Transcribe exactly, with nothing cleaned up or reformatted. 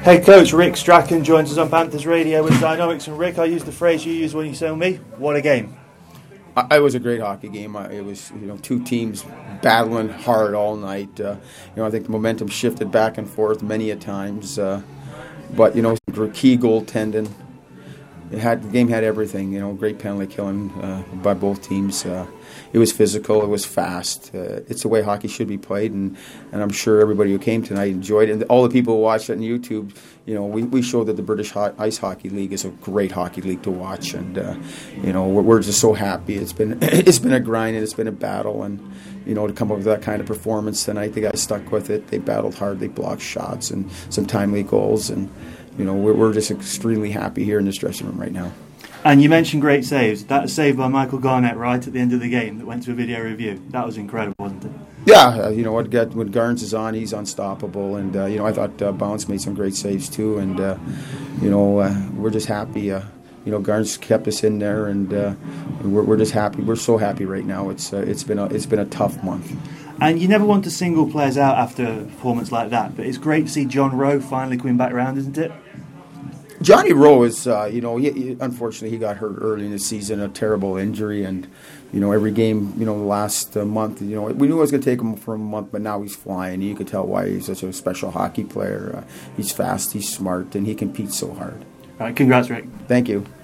Head coach Rick Strachan joins us on Panthers Radio with Dynamics. And Rick, I use the phrase you used when you saw me. What a game! It was a great hockey game. It was, you know, two teams battling hard all night. Uh, you know, I think the momentum shifted back and forth many a times. Uh, but you know, key goaltending. It had the game had everything. You know, great penalty killing uh, by both teams. Uh, it was physical. It was fast. Uh, it's the way hockey should be played, and, and I'm sure everybody who came tonight enjoyed it. And all the people who watched it on YouTube, you know, we, we showed that the British Ho- Ice Hockey League is a great hockey league to watch, and uh, you know, we're, we're just so happy. It's been it's been a grind and it's been a battle, and you know, to come up with that kind of performance tonight, the guys stuck with it. They battled hard. They blocked shots and some timely goals, and you know, we're, we're just extremely happy here in this dressing room right now. And you mentioned great saves. That save by Michael Garnett right at the end of the game that went to a video review. That was incredible, wasn't it? Yeah, uh, you know, what when Garnes is on, he's unstoppable. And, uh, you know, I thought uh, Bounce made some great saves too. And, uh, you know, uh, we're just happy. Uh, you know, Garnes kept us in there, and uh, we're, we're just happy. We're so happy right now. It's uh, it's been a, it's been a tough month. And you never want to single players out after a performance like that. But it's great to see John Rowe finally coming back around, isn't it? Johnny Rowe is, uh, you know, he, he, unfortunately he got hurt early in the season, a terrible injury, and, you know, every game, you know, the last uh, month, you know, we knew it was going to take him for a month, but now he's flying. You could tell why he's such a special hockey player. Uh, he's fast, he's smart, and he competes so hard. All right, congrats, Rick. Thank you.